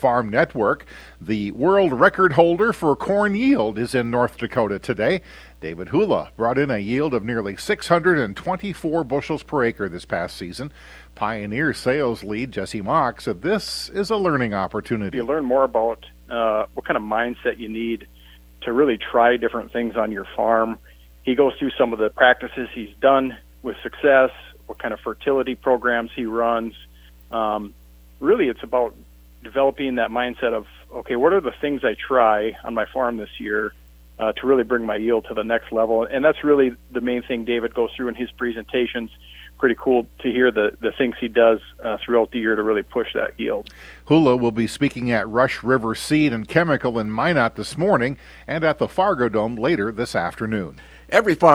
Farm Network. The world record holder for corn yield is in North Dakota today. David Hula brought in a yield of nearly 624 bushels per acre this past season. Pioneer sales lead Jesse Mock said this is a learning opportunity. You learn more about what kind of mindset you need to really try different things on your farm. He goes through some of the practices he's done with success, what kind of fertility programs he runs. Really, it's about developing that mindset of, okay, what are the things I try on my farm this year to really bring my yield to the next level? And that's really the main thing David goes through in his presentations. Pretty cool to hear the things he does throughout the year to really push that yield. Hula will be speaking at Rush River Seed and Chemical in Minot this morning and at the Fargo Dome later this afternoon. Every farm